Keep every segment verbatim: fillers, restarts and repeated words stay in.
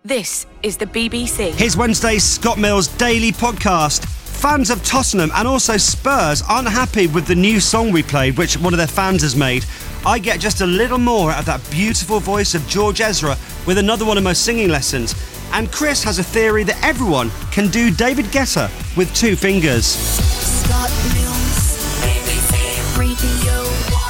This is the B B C. Here's Wednesday's Scott Mills Daily Podcast. Fans of Tottenham and also Spurs aren't happy with the new song we played, which one of their fans has made. I get just a little more out of that beautiful voice of George Ezra with another one of my singing lessons. And Chris has a theory that everyone can do David Guetta with two fingers. Scott Mills, B B C Radio one.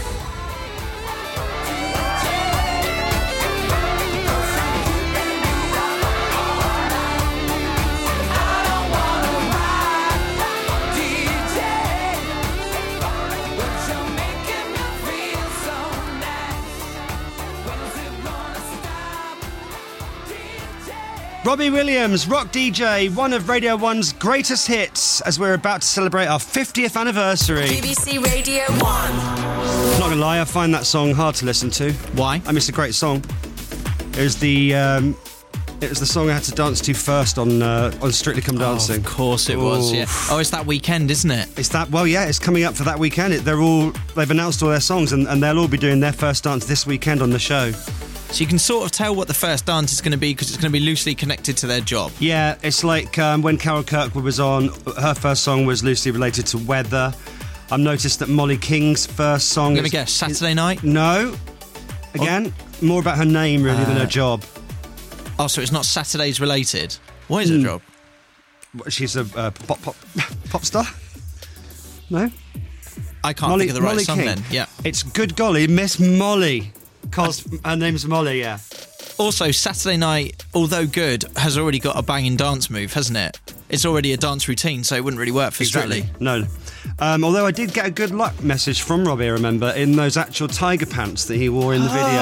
Robbie Williams, rock D J, one of Radio one's greatest hits as we're about to celebrate our fiftieth anniversary. B B C Radio one. Not gonna lie, I find that song hard to listen to. Why? I mean, it's a great song. It was the um, it was the song I had to dance to first on uh, on Strictly Come Dancing. Oh, of course it was, Ooh. yeah. Oh, it's that weekend, isn't it? It's that, well, yeah, it's coming up for that weekend. It, they're all, they've announced all their songs and, and they'll all be doing their first dance this weekend on the show. So you can sort of tell what the first dance is going to be because it's going to be loosely connected to their job. Yeah, it's like um, when Carol Kirkwood was on, her first song was loosely related to weather. I've noticed that Molly King's first song I'm going is... to guess, Saturday night? No. Again, oh. more about her name, really, uh, than her job. Oh, so it's not Saturdays related. What is her mm. job? She's a uh, pop, pop, pop star? No? I can't Molly, think of the right Molly song King. then. Yeah. It's Good Golly, Miss Molly. Cause her name's Molly, yeah. Also, Saturday Night, although good, has already got a banging dance move, hasn't it? It's already a dance routine, so it wouldn't really work for exactly. Strictly. No. Um, although I did get a good luck message from Robbie, I remember, in those actual tiger pants that he wore in the video.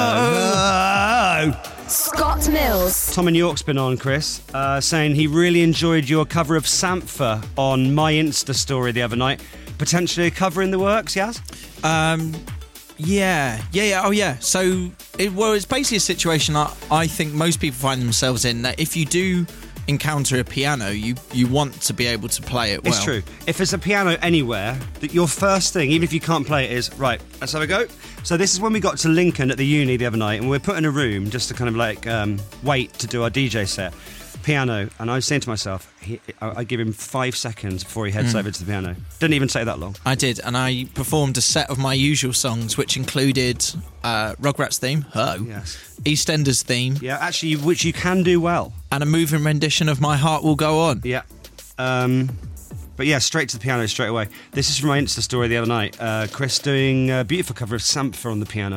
Oh. Oh. Scott Mills. Tom in York's been on, Chris, uh, saying he really enjoyed your cover of Sampha on my Insta story the other night. Potentially a cover in the works, Yaz? Um... Yeah, yeah, yeah, oh yeah. So, it, well, it's basically a situation I, I think most people find themselves in, that if you do encounter a piano, you, you want to be able to play it well. It's true. If there's a piano anywhere, that your first thing, even if you can't play it, is, right, let's have a go. So this is when we got to Lincoln at the uni the other night, and we were put in a room just to kind of like um, wait to do our D J set. Piano, and I was saying to myself, he, I, I give him five seconds before he heads mm. over to the piano. Didn't even take that long. I did, and I performed a set of my usual songs, which included uh, Rugrats theme, oh, yes. EastEnders theme, yeah, actually, which you can do well, and a moving rendition of My Heart Will Go On. Yeah, um, but yeah, straight to the piano straight away. This is from my Insta story the other night. Uh, Chris doing a beautiful cover of Sampha on the piano.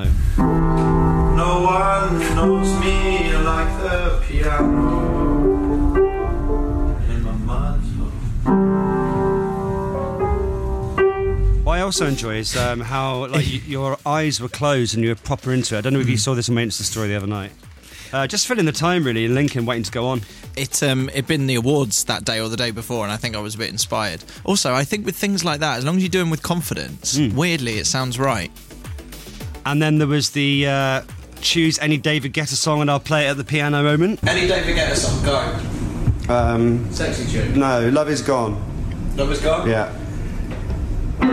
No one knows me like the piano. What I also enjoy is um, how like y- your eyes were closed and you were proper into it. I don't know if you saw this on my Insta story the other night. Uh, just filling the time really in Lincoln, waiting to go on. It um it been the awards that day or the day before, and I think I was a bit inspired. Also, I think with things like that, as long as you do them with confidence, mm. weirdly it sounds right. And then there was the uh, choose any David Guetta song and I'll play it at the piano moment. Any David Guetta song, go. Um, Sexy tune. No, Love Is Gone. Love Is Gone? Yeah. What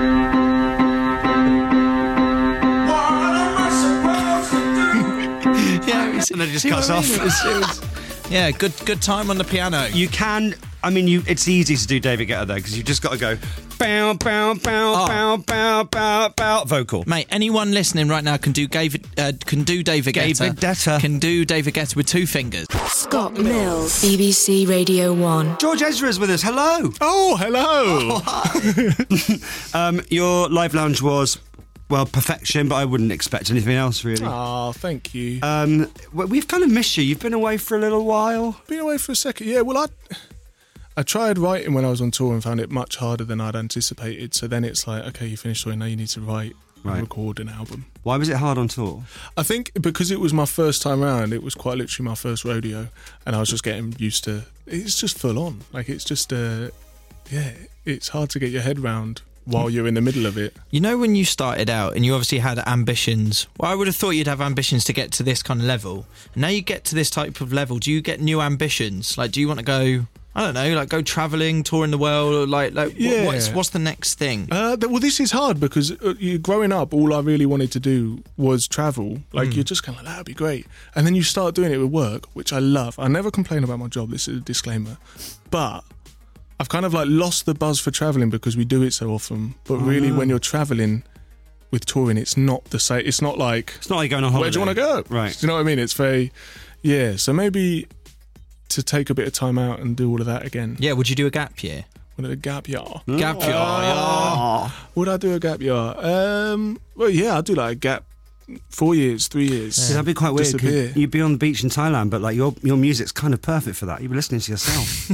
am I supposed to do? Yeah, was, and then it just cuts off. It was, it was, yeah, good good time on the piano. You can, I mean, you. It's easy to do David Guetta though, because you've just got to go bow, bow, bow, oh. bow, bow, bow, bow, vocal. Mate, anyone listening right now can do David, uh, can do David Guetta. David Guetta. Can do David Guetta with two fingers. Scott Mills, B B C Radio one. George Ezra is with us. Hello. Oh, hello. Oh, hi. um, your live lounge was, well, perfection, but I wouldn't expect anything else, really. Oh, thank you. Um, we've kind of missed you. You've been away for a little while. Been away for a second. Yeah, well, I I tried writing when I was on tour and found it much harder than I'd anticipated. So then it's like, okay, you finished touring, now you need to write and right. record an album. Why was it hard on tour? I think because it was my first time around, it was quite literally my first rodeo, and I was just getting used to, it's just full on. Like, it's just, uh, yeah, it's hard to get your head round while you're in the middle of it. You know, when you started out and you obviously had ambitions, well, I would have thought you'd have ambitions to get to this kind of level. And now you get to this type of level, do you get new ambitions? Like, do you want to go I don't know, like go travelling, touring the world, or like, like what- Yeah. what's, what's the next thing? Uh, th- well, this is hard because uh, you, growing up, all I really wanted to do was travel. Like, you're just kind of like, that'd be great. And then you start doing it with work, which I love. I never complain about my job, this is a disclaimer. But I've kind of like lost the buzz for travelling because we do it so often. But really, when you're travelling with touring, it's not the same. It's not like, It's not like going on holiday. where do you want to go? Right. Do you know what I mean? It's very, yeah. So maybe to take a bit of time out and do all of that again. Yeah, would you do a gap year? Would a gap year? Gap year, yeah. Would I do a gap year? Um, well, yeah, I'd do like a gap, four years, three years. Yeah, that'd be quite weird. 'cause Disappear. You'd be on the beach in Thailand, but like your your music's kind of perfect for that. You'd be listening to yourself.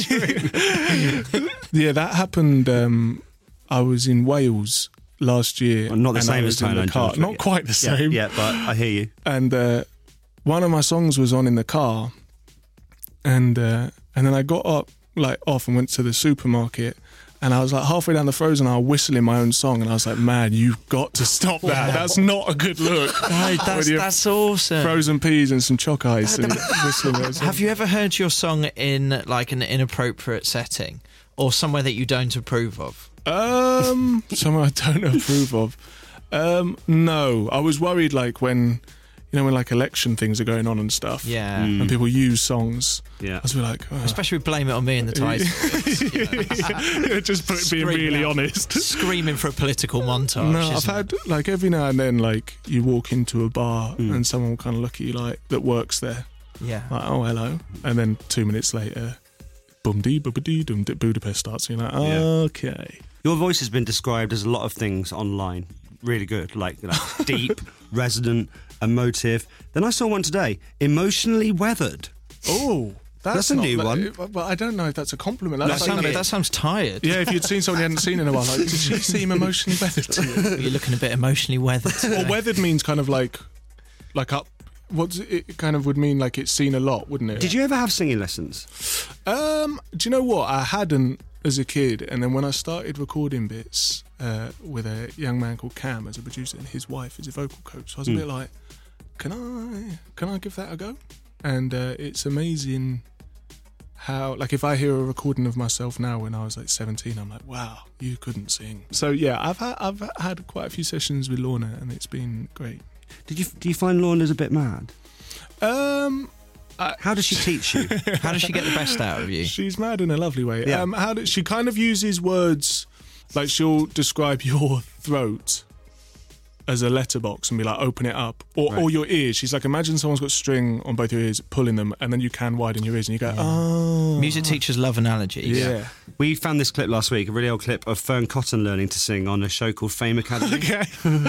Yeah, that happened. Um, I was in Wales last year. Well, not the and same I as was in the Thailand, car. George, Not but yeah. quite the yeah, same. yeah, but I hear you. And uh, one of my songs was on in the car, and uh, and then I got up like off and went to the supermarket. And I was like halfway down the frozen aisle whistling my own song, and I was like, "Man, you've got to stop that. That's not a good look." No, that's, With your that's awesome. frozen peas and some choc ice and whistling my song. Have you ever heard your song in like an inappropriate setting or somewhere that you don't approve of? Um, something I don't approve of. Um, no, I was worried like when, you know, when like election things are going on and stuff. Yeah. And people use songs. Yeah. I was like, oh. Especially with Blame It On Me in the title. Yeah, just put, being Screaming really out. honest. Screaming for a political montage. No, I've isn't it? had like every now and then, like you walk into a bar and someone will kind of look at you like that works there, Yeah. like oh hello, and then two minutes later, boom dee boom dee dum Budapest starts. And you're like, Yeah. okay. Your voice has been described as a lot of things online. Really good, like, like deep, resonant, emotive. Then I saw one today, emotionally weathered. Oh, that's, That's a not, new like, one. But, but I don't know if that's a compliment. That, That's like, sounds, like- that sounds tired. yeah, if you'd seen someone you hadn't seen in a while, like, did she seem emotionally weathered to you? You're looking a bit emotionally weathered. Well, weathered means kind of like, like up. What's it it kind of would mean like it's seen a lot, wouldn't it? Did you ever have singing lessons? Um, do you know what? I hadn't as a kid, and then when I started recording bits uh, with a young man called Cam as a producer, and his wife is a vocal coach, so I was a bit like, can I, can I give that a go? And uh, it's amazing how, like, if I hear a recording of myself now when I was like seventeen, I'm like, wow, you couldn't sing. So yeah, I've had I've had quite a few sessions with Lorna, and it's been great. Did you do you find Lorna's a bit mad? Um. How does she teach you? How does she get the best out of you? She's mad in a lovely way. Yeah. Um, how did she kind of uses words like she'll describe your throat as a letterbox and be like, open it up, or, Right. or your ears. She's like, imagine someone's got string on both your ears, pulling them, and then you can widen your ears, and you go, oh, Music teachers love analogies. yeah. We found this clip last week, a really old clip of Fern Cotton learning to sing on a show called Fame Academy. Okay.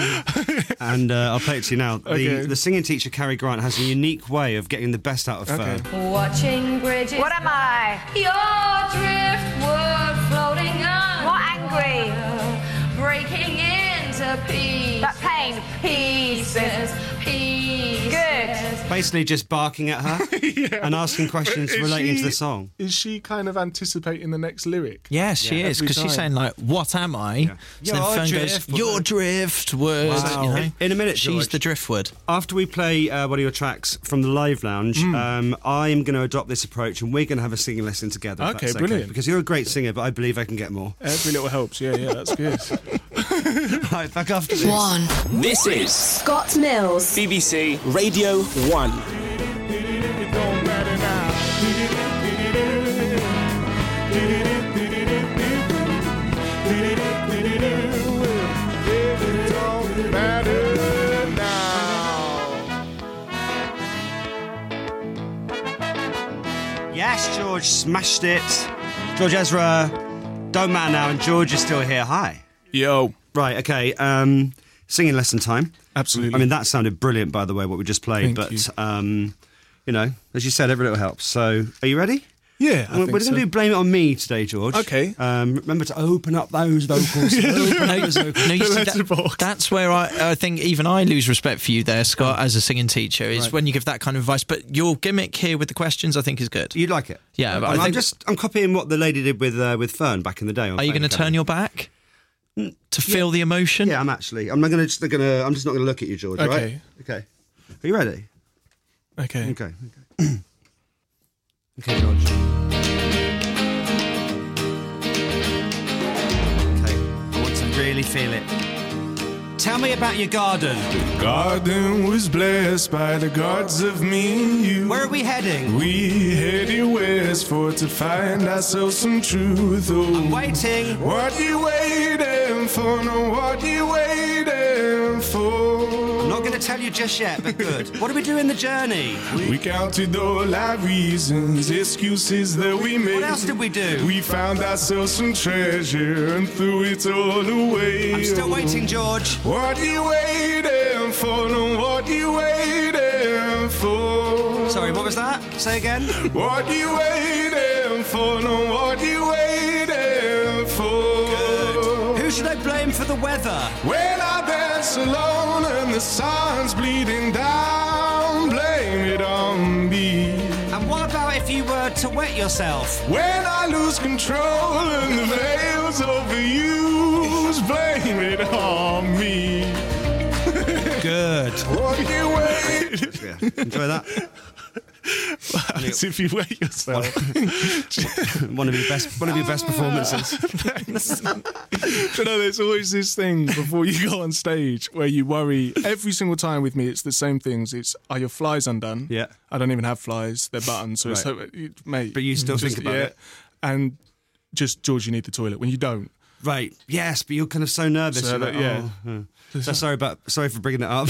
And uh, I'll play it to you now. The, Okay. the singing teacher, Cary Grant, has a unique way of getting the best out of Okay. Fern. Watching bridges. What am I? Your driftwood floating on. What angry? Breaking into pieces. That pain. Pieces. Pieces. Good. Basically just barking at her and asking questions Is relating she- to the song. Is she kind of anticipating the next lyric? Yes, she Yeah, is, every because she's time. saying like, "What am I?" So Your then Fern goes, driftwood. "Your driftwood." Wow. You know? In- in a minute, she's George. the driftwood. After we play uh, one of your tracks from the live lounge, um, I'm going to adopt this approach and we're going to have a singing lesson together. if Okay, that's brilliant. Because you're a great singer, but I believe I can get more. Every little helps. Yeah, yeah, that's good. Right, back after this. One. This is Scott Mills. B B C Radio one. Yes, George smashed it. George Ezra, don't matter now, and George is still here. Hi. Yo, Right, okay. Um, singing lesson time. absolutely. I mean, that sounded brilliant, by the way, what we just played. Thank but, you. um, you know, as you said, every little helps. So, are you ready? yeah, I We're think going to so. do Blame It On Me today, George. Okay. Um, remember to open up those vocals. Open up those vocals. No, you see, letterbox. that, that's where I, I think even I lose respect for you there, Scott, as a singing teacher, is Right. when you give that kind of advice. But your gimmick here with the questions, I think, is good. You'd like it? Yeah, but I I'm, I'm think- just I'm copying what the lady did with uh, with Fern back in the day. On Are you Fame going to Academy. turn your back to feel the emotion? Yeah, I'm actually. I'm not going to just going to. I'm just not going to look at you, George. all right? Okay. Okay. Are you ready? Okay. Okay. Okay. Okay, George. really feel it. Tell me about your garden. The garden was blessed by the gods of me and you. Where are we heading? We headed west for to find ourselves some truth. Oh, I'm waiting. What you waiting for? No, what you waiting for? I'm not going to tell you just yet, but good. What do we do in the journey? We counted all our reasons, excuses that we made. What else did we do? We found ourselves some treasure and threw it all away. I'm still waiting, George. What you waiting for? No, what you waiting for? Sorry, what was that? Say again. What you waiting for? No, what you waiting for? Good. Who should I blame for the weather? When I dance alone and the sun's bleeding down, blame it on me. And what about if you were to wet yourself? When I lose control and the veil's overused, blame it on me. Good. What you wait? Yeah. Enjoy that. As if you wait yourself. one of your best, one of your best performances. Do you know, there's always this thing before you go on stage where you worry. Every single time with me, it's the same things. It's, are your flies undone? Yeah. I don't even have flies. They're buttons. So Right. it's, so, mate. But you still just, think about yeah. it. And just, George, you need the toilet. When you don't. Right. Yes, but you're kind of so nervous. So You're that- like, yeah. oh, oh. So sorry about. Sorry for bringing it up,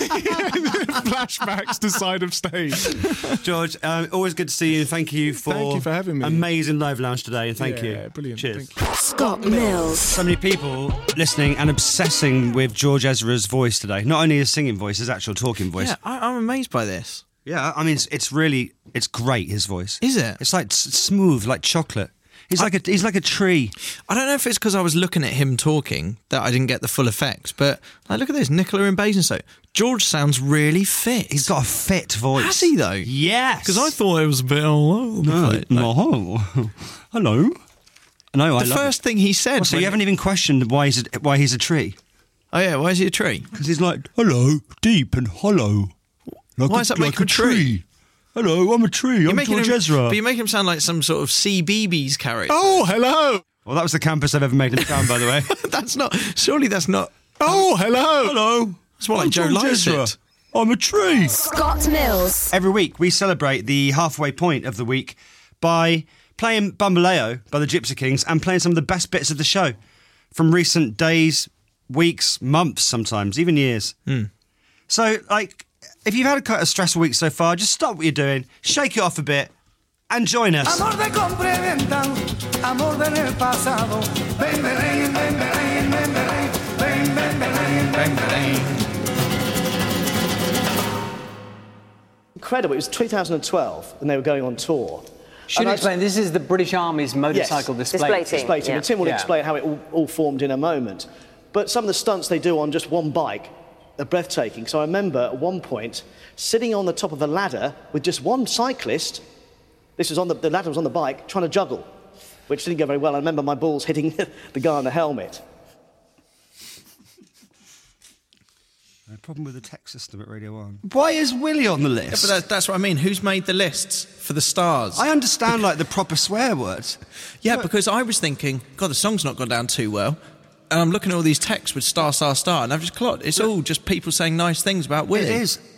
Flashbacks to side of stage. George. Um, always good to see you. Thank you for Thank you for having me. Amazing live lounge today, and thank Yeah, you. brilliant. Cheers. Thank you. Scott Mills. So many people listening and obsessing with George Ezra's voice today. Not only his singing voice, his actual talking voice. Yeah, I, I'm amazed by this. Yeah, I mean, it's, it's really, it's great. His voice. Is it? It's like s- smooth, like chocolate. He's like a, he's like a tree. I don't know if it's because I was looking at him talking that I didn't get the full effect, but like, look at this, Nicola and Basingstoke. George sounds really fit. He's got a fit voice. Has he though? Yes. Because I thought it was a bit all over the No, place. no. Hello. No, I The love first it. thing he said. Well, so when- you haven't even questioned why he's a, why he's a tree? Oh yeah, why is he a tree? Because he's like, hello, deep and hollow. Like Why a, does that like make him a tree? Hello, I'm a tree. You're I'm making George him, Ezra. But you make him sound like some sort of C B B S character. Oh, hello. Well, that was the campus I've ever made in town, by the way. That's not. Surely that's not. Oh, hello. Hello. It's more like I'm Joe George Ezra. Lycett. I'm a tree. Scott Mills. Every week we celebrate the halfway point of the week by playing Bambaleo by the Gypsy Kings and playing some of the best bits of the show from recent days, weeks, months, sometimes even years. So, like, if you've had a, quite a stressful week so far, just stop what you're doing, shake it off a bit, and join us. Amor de compra y venta, amor del pasado. Ven, ven, ven, ven, ven, ven, ven, ven, ven, ven, ven. Incredible. It was two thousand twelve and they were going on tour. Should And I- explain, this is the British Army's motorcycle Yes, display. display team. And Tim will Yeah. explain how it all, all formed in a moment. But some of the stunts they do on just one bike are breathtaking. So I remember at one point sitting on the top of a ladder with just one cyclist. This was on the, the ladder was on the bike, trying to juggle, which didn't go very well. I remember my balls hitting the guy on the helmet. No problem with the tech system at Radio One. Why is Willie on the list? But that, that's what I mean. Who's made the lists for the stars? I understand, like, the proper swear words. yeah, because I was thinking, God, the song's not gone down too well. And I'm looking at all these texts with star, star, star, and I've just clocked. It's all just people saying nice things about Willie. It is.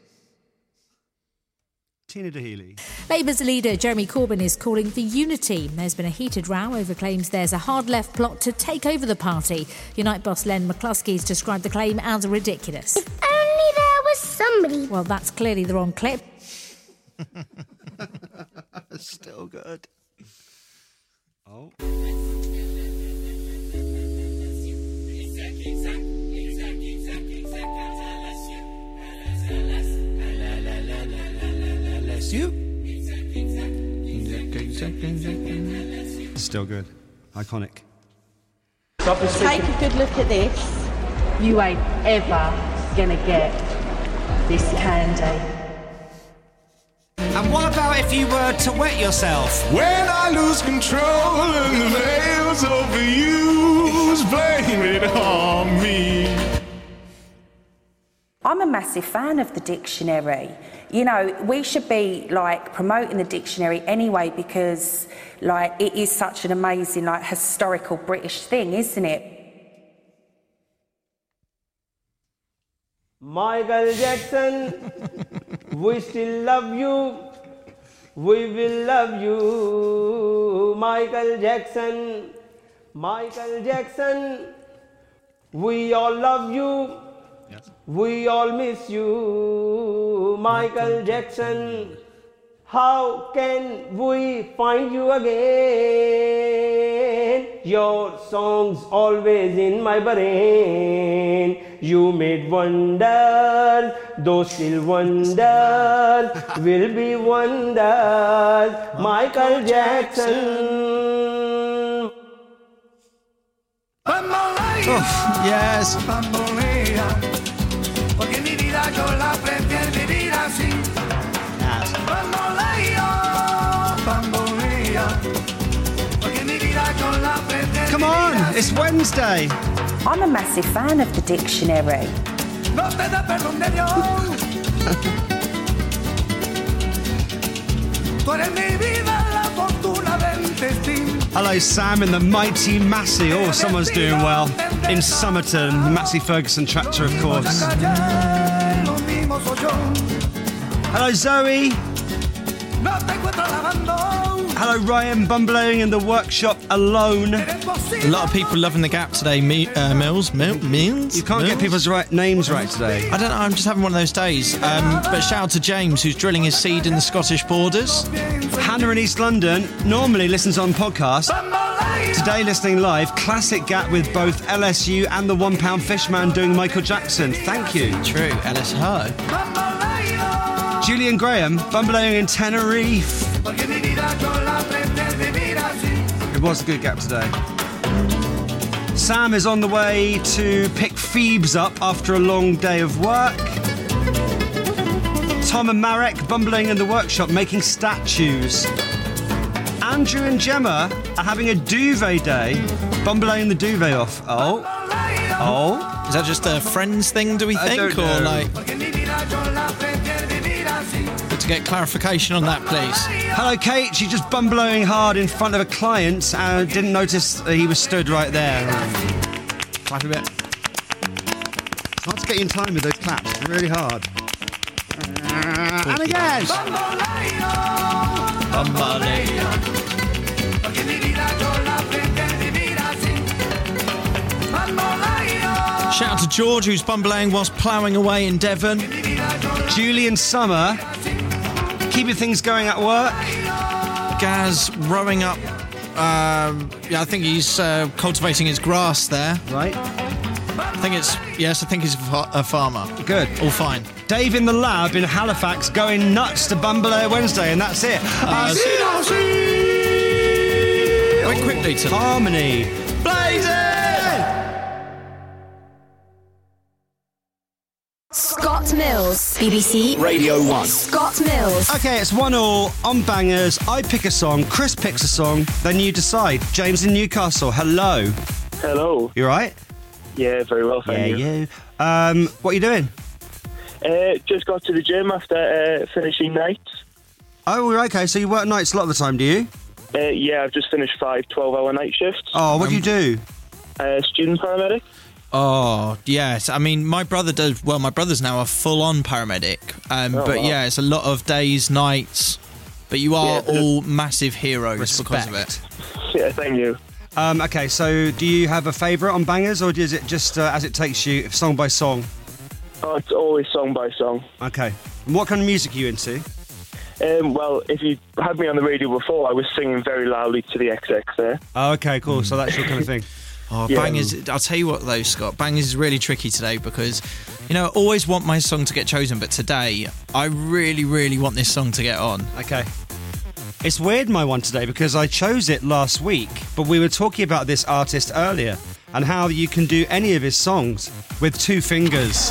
Tina DeHealy. Labour's leader Jeremy Corbyn is calling for unity. There's been a heated row over claims there's a hard left plot to take over the party. Unite boss Len McCluskey has described the claim as ridiculous. If only there was somebody. Well, that's clearly the wrong clip. Still good. Oh. You. Still good. Iconic. Take a good look at this. You ain't ever gonna get this candy. And what about if you were to wet yourself? When I lose control and the veil's overused, blame it on me. I'm a massive fan of the dictionary. You know, we should be like promoting the dictionary anyway because like it is such an amazing like historical British thing, isn't it? Michael Jackson, we still love you. We will love you. Michael Jackson, Michael Jackson, we all love you. Yes. We all miss you. Michael Jackson, how can we find you again? Your song's always in my brain. You made wonders, those still wonders will be wonders. Michael Jackson. Oh, yes. Bambolea, porque mi vida yo la prefiero vivir así. Bambolea, bambolea, porque mi vida yo la prefiero. Come on, it's Wednesday. I'm a massive fan of the dictionary. No te da perdón de Dios. Tú eres mi vida, la fortuna del destino. Hello, Sam in the mighty Massey. Oh, someone's doing well. In Somerton, the Massey Ferguson tractor, of course. Hello, Zoe. Hello, Ryan, bumbling in the workshop alone. A lot of people loving the Gap today. Me, uh, Mills, Mil, Mills. You can't Mills? get people's right names right today. I don't know. I'm just having one of those days. Um, but shout out to James, who's drilling his seed in the Scottish borders. Hannah in East London normally listens on podcast. Today listening live. Classic Gap with both L S U and the One Pound Fishman doing Michael Jackson. Thank you. True. L S Ho. Julian Graham, bumbling in Tenerife. It was a good Gap today. Sam is on the way to pick Phoebes up after a long day of work. Tom and Marek bumbling in the workshop making statues. Andrew and Gemma are having a duvet day, bumbling the duvet off. Oh. Oh. Is that just a friends thing, do we I think? don't Or know. like... Good to get clarification on that, please. Hello, Kate. She's just bumblowing hard in front of a client and didn't notice that he was stood right there. Clap a bit. It's hard to get you in time with those claps. It's really hard. Uh, and again. Shout out to George, who's bumbling whilst ploughing away in Devon. Julian Summer, keeping things going at work. Gaz rowing up. Um, yeah, I think he's uh, cultivating his grass there. Right. I think it's yes. I think he's a, fa- a farmer. Good. All fine. Dave in the lab in Halifax going nuts to Bumble Air Wednesday, and that's it. Uh, Quite quickly to Harmony. Blazing! Scott Mills, B B C Radio one. Scott Mills. Okay, it's one all on Bangers. I pick a song, Chris picks a song, then you decide. James in Newcastle, hello. Hello. You alright? Yeah, very well, thank yeah, you. you. Um, what are you doing? Uh, just got to the gym after uh, finishing nights. Oh, we're okay. So you work nights a lot of the time, do you? Uh, yeah, I've just finished five twelve-hour night shifts. Oh, what do you do? Uh, student paramedic. Oh, yes. I mean, my brother does... Well, my brother's now a full-on paramedic. Um, Oh, but, wow. yeah, it's a lot of days, nights. But you are Yeah, all massive heroes Respect. because of it. Yeah, thank you. Um, okay, so do you have a favourite on Bangers, or is it just uh, as it takes you, song by song? Oh, it's always song by song. Okay. And what kind of music are you into? Um, well, if you had me on the radio before, I was singing very loudly to the X X there. Oh, okay, cool. So that's your kind of thing. Oh, Yeah. Bangers... I'll tell you what, though, Scott. Bangers is really tricky today because, you know, I always want my song to get chosen, but today, I really, really want this song to get on. Okay. It's weird, my one today, because I chose it last week, but we were talking about this artist earlier and how you can do any of his songs with two fingers.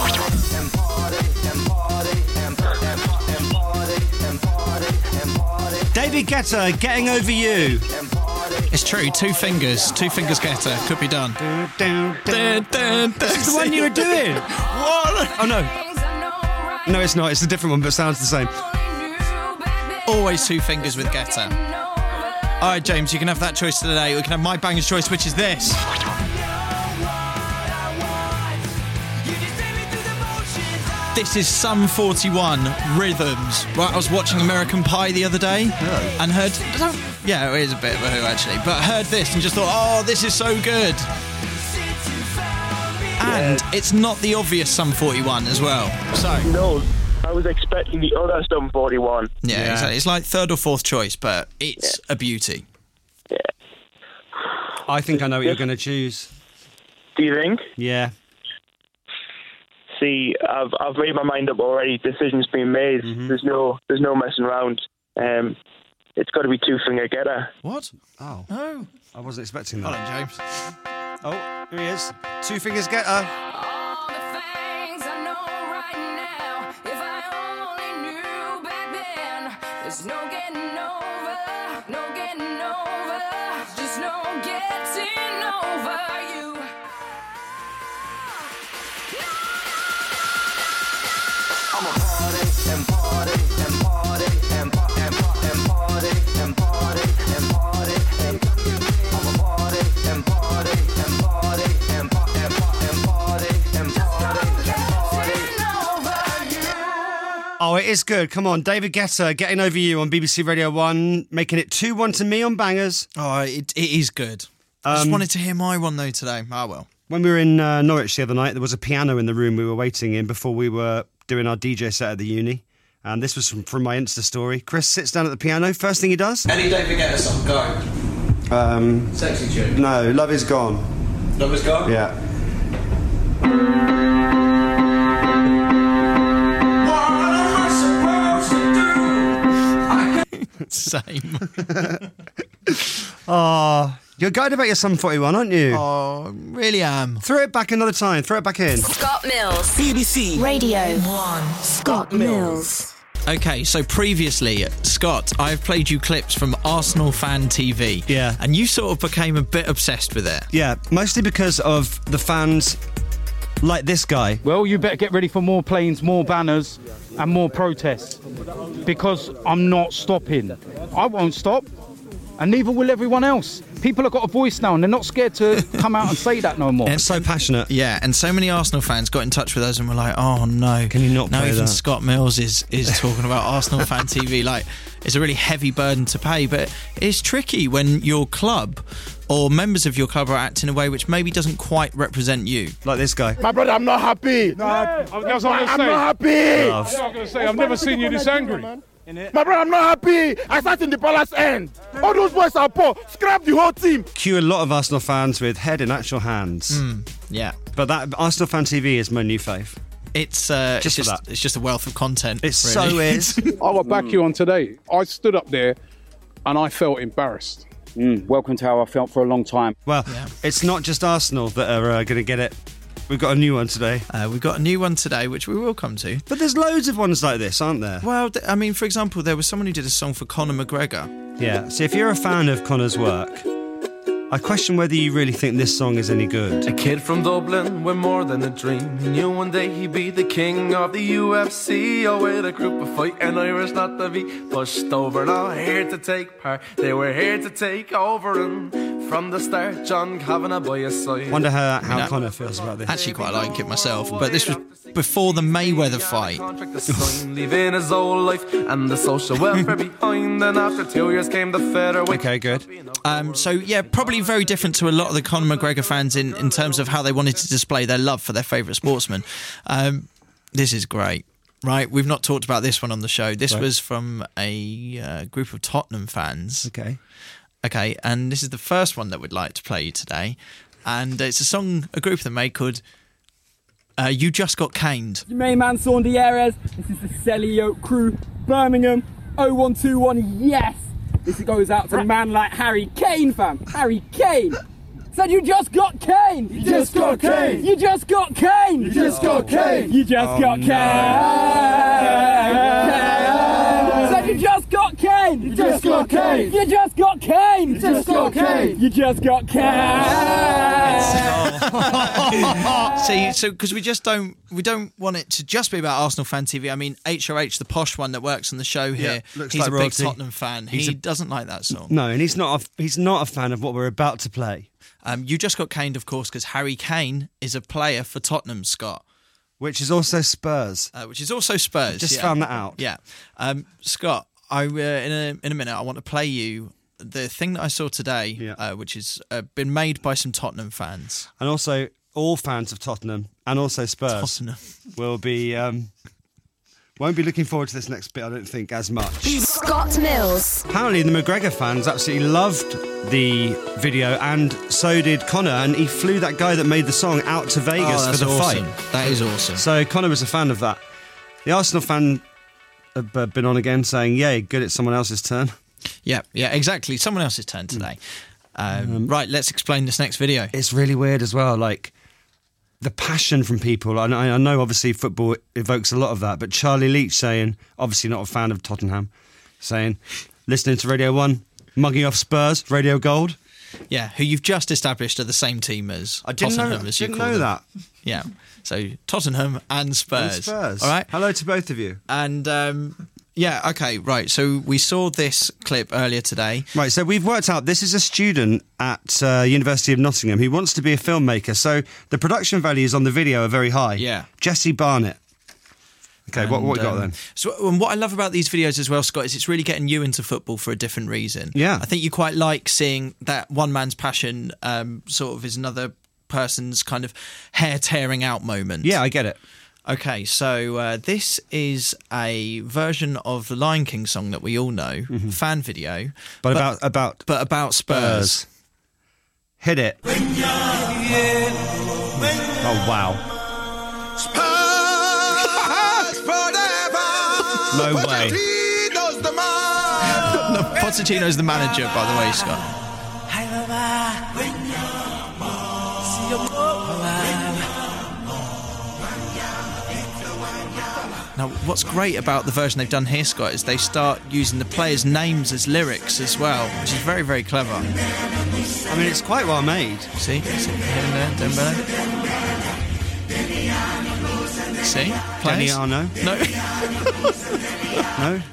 David Guetta, Getting Over You. It's true, two fingers. Two fingers getter. Could be done. Dun, dun, dun. Dun, dun, This is the one you were doing. What? Oh, no. No, it's not. It's a different one, but it sounds the same. Always two fingers with Guetta. All right, James, you can have that choice today. We can have my Banger's choice, which is this. This is Sum forty-one Rhythms. Right, I was watching American Pie the other day oh. and heard... Yeah, it is a bit of a who, actually. But heard this and just thought, oh, this is so good. And yeah. it's not the obvious Sum forty-one as well. So No, I was expecting the other Sum forty-one. Yeah, yeah. Exactly. It's like third or fourth choice, but it's yeah. a beauty. Yeah. I think I know what you're going to choose. Do you think? Yeah. See, I've I've made my mind up already. Decision's been made. Mm-hmm. There's no there's no messing around. Um, it's got to be Two Finger Getter. What? Oh no, I wasn't expecting that. Hold on, James. Oh, here he is. Two Fingers Getter. There's no getting over, no getting over, just no getting over you. I'm a party and party and party and party and party and party and party and I'm a party and party and party and party and party and party and party. Oh, it is good. Come on, David Guetta, Getting Over You on B B C Radio one, making it two one to me on Bangers. Oh, it, it is good. I just Um, wanted to hear my one, though, today. Ah, well. When we were in uh, Norwich the other night, there was a piano in the room we were waiting in before we were doing our D J set at the uni. And this was from, from my Insta story. Chris sits down at the piano. First thing he does... Any David Guetta song, go. Um, Sexy tune. No, Love Is Gone. Love Is Gone? Yeah. Same. Oh, you're guided about your Sum forty-one, aren't you? Oh, really am. Throw it back another time. Throw it back in. Scott Mills. B B C Radio one. Scott Mills. Okay, so previously, Scott, I've played you clips from Arsenal Fan T V. Yeah. And you sort of became a bit obsessed with it. Yeah, mostly because of the fans like this guy. Well, you better get ready for more planes, more banners and more protests, because I'm not stopping. I won't stop, and neither will everyone else. People have got a voice now and they're not scared to come out and say that no more. It's so passionate. Yeah, and so many Arsenal fans got in touch with us and were like, oh no, can you not now play even that? Scott Mills is, is talking about Arsenal Fan T V. Like, it's a really heavy burden to pay, but it's tricky when your club or members of your club are acting in a way which maybe doesn't quite represent you. Like this guy. My brother, I'm not happy. No, I, that's what I'm going to say. I'm not happy. That's what I'm going to say. I've never seen you this angry. My brother, I'm not happy. I sat in the palace end. All those boys are poor. Scrap the whole team. Cue a lot of Arsenal fans with head in actual hands. Mm, yeah. But that Arsenal Fan T V is my new fave. It's uh, Just it's for just that. it's just a wealth of content. It really. so is. I got back you on today. I stood up there and I felt embarrassed. Mm, welcome to how I felt for a long time. Well, Yeah. it's not just Arsenal that are uh, going to get it. We've got a new one today. Uh, we've got a new one today, which we will come to. But there's loads of ones like this, aren't there? Well, th- I mean, for example, there was someone who did a song for Conor McGregor. Yeah. So if you're a fan of Conor's work, I question whether you really think this song is any good. A kid from Dublin with more than a dream. He knew one day he'd be the king of the U F C. Oh, with a group of fighting Irish not to be pushed over. Not here to take part, they were here to take over. And from the start, John Kavanagh by his side. Wonder how, how You know, Conor feels about this. Actually, quite like it myself, but this was before the Mayweather fight. Leaving his whole life and the social welfare behind. And after two years came the featherweight. Okay, good. Um, so, yeah, probably very different to a lot of the Conor McGregor fans in, in terms of how they wanted to display their love for their favourite sportsman. Um, this is great. Right, we've not talked about this one on the show. This Right. was from a uh, group of Tottenham fans. Okay. Okay, and this is the first one that we'd like to play you today. And it's a song a group of them made called uh, You Just Got Caned. Your main man, Saun Diarez. This is the Selly Oak crew, Birmingham, oh one two one, yes! This goes out to a man like Harry Kane, fam. Harry Kane! Said you just got Kane! You just got Kane! You just got Kane! You just got Kane! You just Oh, got no. Kane! Said you just got Kane! You just got Kane! You just got Kane! You just got Kane! You just got Kane! See, so because we just don't we don't want it to just be about Arsenal Fan T V. I mean, H O H, the posh one that works on the show here, Yeah, looks he's like a big royalty. Tottenham fan. He's he a- doesn't like that song. No, and he's not. A, he's not a fan of what we're about to play. Um, you just got caned, of course, because Harry Kane is a player for Tottenham, Scott. Which is also Spurs. Uh, which is also Spurs. Just yeah. found that out. Yeah. Um, Scott, I uh, in a in a minute I want to play you the thing that I saw today, Yeah. uh, which has uh, been made by some Tottenham fans. And also, all fans of Tottenham and also Spurs Tottenham. will be um, won't be looking forward to this next bit. I don't think as much. Scott Mills. Apparently, the McGregor fans absolutely loved the video, and so did Connor. And he flew that guy that made the song out to Vegas Oh, for that's the awesome. fight. That is awesome. So Connor was a fan of that. The Arsenal fan have uh, been on again saying, "Yay, good, it's someone else's turn." Yeah, yeah, exactly. Someone else's turn today. Um, right, let's explain this next video. It's really weird as well, like the passion from people. I know, I know obviously football evokes a lot of that, but Charlie Leach saying, obviously not a fan of Tottenham, saying, listening to Radio one, mugging off Spurs, Radio Gold. Yeah, who you've just established are the same team as I didn't Tottenham, know, as you didn't call know them. that. Yeah, so Tottenham and Spurs. And Spurs. All right. Hello to both of you. And um, yeah, okay, right. So we saw this clip earlier today. Right, so we've worked out this is a student at uh, University of Nottingham who wants to be a filmmaker. So the production values on the video are very high. Yeah. Jesse Barnett. Okay, what what And, you got um, then? So, and what I love about these videos as well, Scott, is it's really getting you into football for a different reason. Yeah. I think you quite like seeing that one man's passion um, sort of is another person's kind of hair tearing out moment. Yeah, I get it. Okay, so uh, this is a version of the Lion King song that we all know, fan video, Mm-hmm. But, about about but about Spurs. Spurs. Hit it. Oh wow. No way. No, Pochettino's the manager, by the way, Scott. Now, what's great about the version they've done here, Scott, is they start using the players' names as lyrics as well, which is very, very clever. I mean, it's quite well made. See? See? Here and there, down below. See? Danny Players? Arno? No. No?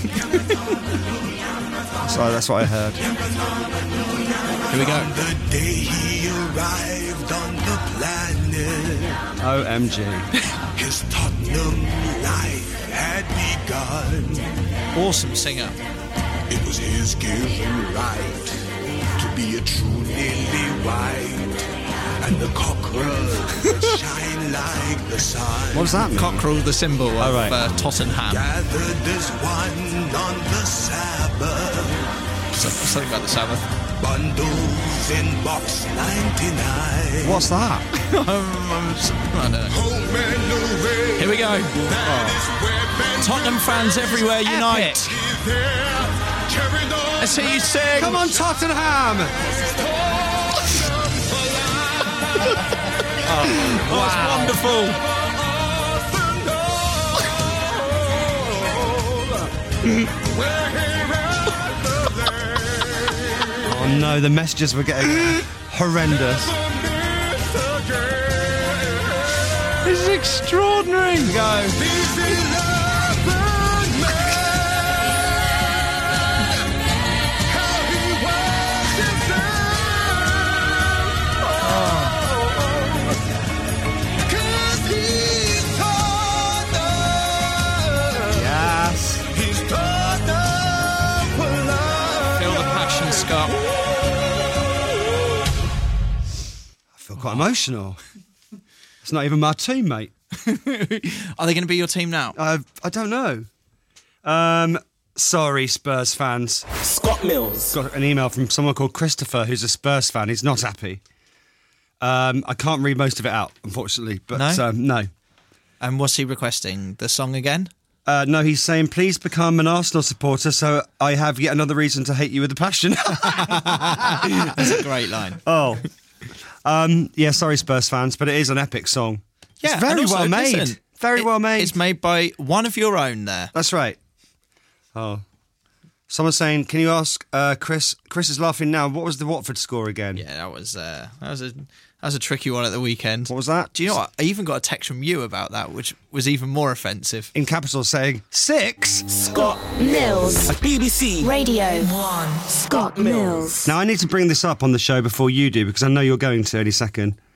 Sorry, that's what I heard. Here we go. The day he arrived on the planet, O M G. his Tottenham life had begun. Awesome singer. It was his given right to be a true lily white, and the cockerel would shine like the sun. What does that mean? Cockerel, the symbol of Oh, right. uh, Tottenham. Gathered as one on the Sabbath, So, something about the Sabbath. bundles in box ninety-nine. What's that? I don't know. Home and away. Here we go. Tottenham fans everywhere unite. Let's hear you sing. Come on, Tottenham! Oh, that's wonderful. Oh no, the messages were getting horrendous. This is extraordinary. Go. Yes. Feel the passion, Scott. I feel quite emotional. It's not even my team, mate. Are they going to be your team now? I I don't know. Um, sorry, Spurs fans. Scott Mills. Got an email from someone called Christopher, who's a Spurs fan. He's not happy. Um, I can't read most of it out, unfortunately. But No? um, no. And what's he requesting? The song again? Uh, no, he's saying, please become an Arsenal supporter so I have yet another reason to hate you with a passion. That's a great line. Oh. Um, yeah, sorry, Spurs fans, but it is an epic song. Yeah, it's very and also, well made. listen, very it- well made. It's made by one of your own there. That's right. Oh. Someone's saying, can you ask uh, Chris? Chris is laughing now. What was the Watford score again? Yeah, that was uh, that was a that was a tricky one at the weekend. What was that? Do you know what? I even got a text from you about that, which was even more offensive. In capitals saying, six? Scott Mills. B B C Radio one. Scott Mills. Now, I need to bring this up on the show before you do, because I know you're going to any second.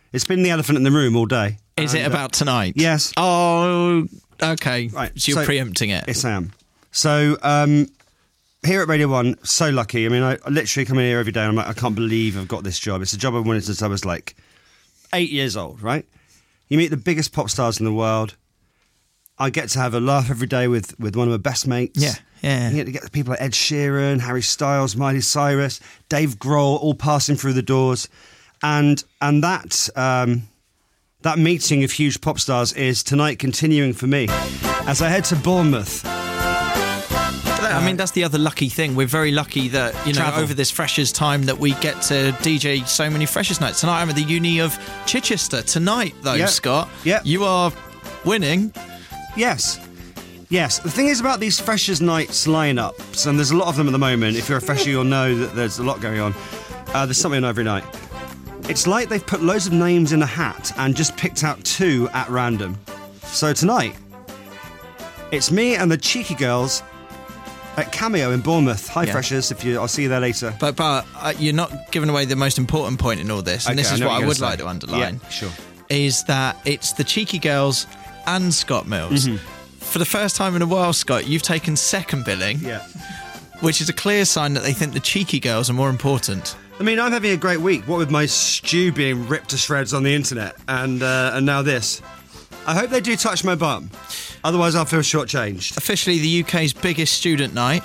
It's been the elephant in the room all day. Is And, it uh, about tonight? Yes. Oh, okay. Right. So you're preempting it. Yes, I am. So, um, here at Radio one, so lucky. I mean, I, I literally come in here every day and I'm like, I can't believe I've got this job. It's a job I've wanted since I was like eight years old, right? You meet the biggest pop stars in the world. I get to have a laugh every day with, with one of my best mates. Yeah, yeah. You get to get people like Ed Sheeran, Harry Styles, Miley Cyrus, Dave Grohl, all passing through the doors. And and that um, that meeting of huge pop stars is tonight continuing for me as I head to Bournemouth. I mean, that's the other lucky thing. We're very lucky that, you know, Travel. over this Freshers time that we get to D J so many Freshers nights. Tonight I'm at the Uni of Chichester. Tonight, though, Yep. Scott, Yep. you are winning. Yes. Yes. The thing is about these Freshers nights lineups, and there's a lot of them at the moment. If you're a fresher, you'll know that there's a lot going on. Uh, there's something on every night. It's like they've put loads of names in a hat and just picked out two at random. So tonight, it's me and the Cheeky Girls at Cameo in Bournemouth. Hi, Yeah. Freshers. If you, I'll see you there later. But but uh, you're not giving away the most important point in all this, and Okay, this I is know what what I you're would gonna like say. to underline. Yeah, sure. Is that it's the Cheeky Girls and Scott Mills. Mhm. For the first time in a while, Scott, you've taken second billing, Yeah. which is a clear sign that they think the Cheeky Girls are more important. I mean, I'm having a great week. What with my stew being ripped to shreds on the internet, and uh, and now this. I hope they do touch my bum. Otherwise, I'll feel shortchanged. Officially, the U K's biggest student night.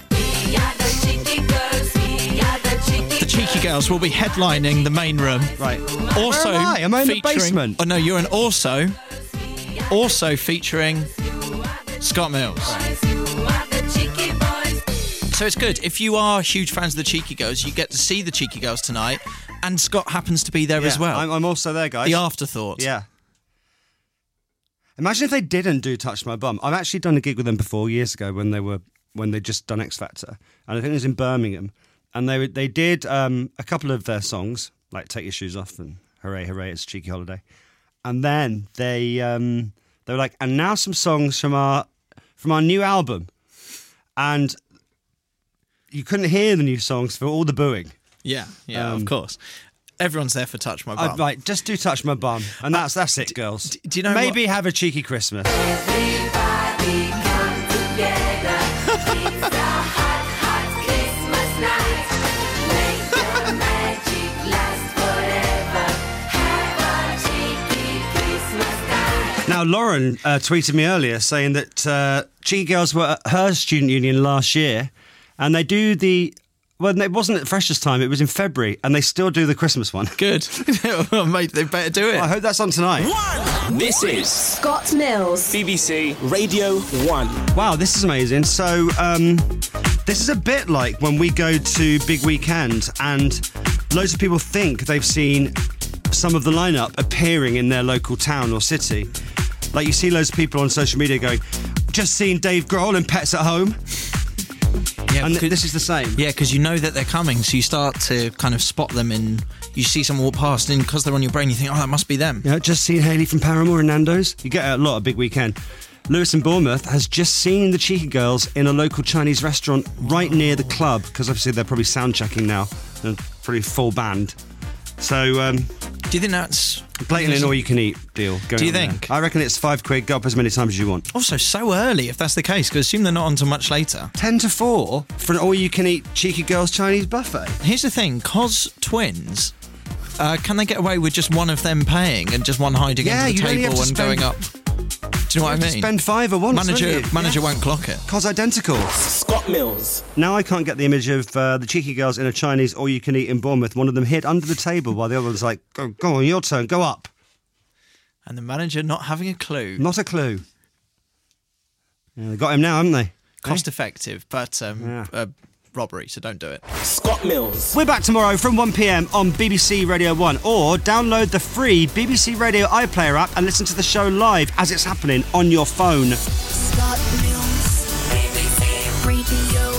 The Cheeky Girls will be headlining the main room. Right. Also, Where am I? Am I in the featuring- basement? Oh no, you're an also. Also featuring Scott Mills. So it's good. If you are huge fans of the Cheeky Girls, you get to see the Cheeky Girls tonight, and Scott happens to be there Yeah, as well. I'm, I'm also there, guys. The afterthought. Yeah. Imagine if they didn't do Touch My Bum. I've actually done a gig with them before, years ago, when they were when they just done X Factor, and I think it was in Birmingham, and they they did um, a couple of their songs, like Take Your Shoes Off and Hooray Hooray It's a Cheeky Holiday, and then they um, they were like, and now some songs from our from our new album, and you couldn't hear the new songs for all the booing. Yeah, yeah, Um, of course. Everyone's there for Touch My Bum. Uh, right, just do Touch My Bum, and that's that's it, girls. d- do you know Maybe have a cheeky Christmas. Everybody come together. It's a hot, hot Christmas night. Make the magic last forever. Have a cheeky Christmas night. Now, Lauren uh, tweeted me earlier saying that uh, Cheeky Girls were at her student union last year, and they do the. Well, it wasn't at Freshers' time, it was in February, and they still do the Christmas one. Good. Well, mate, they better do it. Well, I hope that's on tonight. This is Scott Mills. B B C Radio one. Wow, this is amazing. So, um, this is a bit like when we go to Big Weekend and loads of people think they've seen some of the lineup appearing in their local town or city. Like you see loads of people on social media going, just seen Dave Grohl in Pets at Home. Yeah, And because- this is the same. Yeah, because you know that they're coming, so you start to kind of spot them, and you see someone walk past, and because they're on your brain, you think, oh, that must be them. Yeah, just seen Hayley from Paramore and Nando's. You get it a lot at Big Weekend. Lewis in Bournemouth has just seen the Cheeky Girls in a local Chinese restaurant right near the club, because obviously they're probably sound checking now. They're probably full band. So, um, do you think that's blatantly an all-you-can-eat deal going Do you on there. think? I reckon it's five quid, go up as many times as you want. Also, so early, if that's the case, because assume they're not on until much later. Ten to four for an all-you-can-eat Cheeky Girls Chinese buffet. Here's the thing, cos twins, uh, can they get away with just one of them paying and just one hiding Yeah, under the you only table have and to spend- going up? Do you know what I You have to mean? spend five or once, Manager, don't you? manager Yeah. won't clock it. Cos identical. Scott Mills. Now I can't get the image of uh, the Cheeky Girls in a Chinese all-you-can-eat in Bournemouth. One of them hid under the table while the other one's like, go, go on, your turn, go up. And the manager not having a clue. Not a clue. Yeah, they got him now, haven't they? Cost effective, but um, Yeah. uh, robbery, so don't do it. Scott Mills. We're back tomorrow from one p.m. on B B C Radio one, or download the free B B C Radio iPlayer app and listen to the show live as it's happening on your phone. Scott Mills. B B C Radio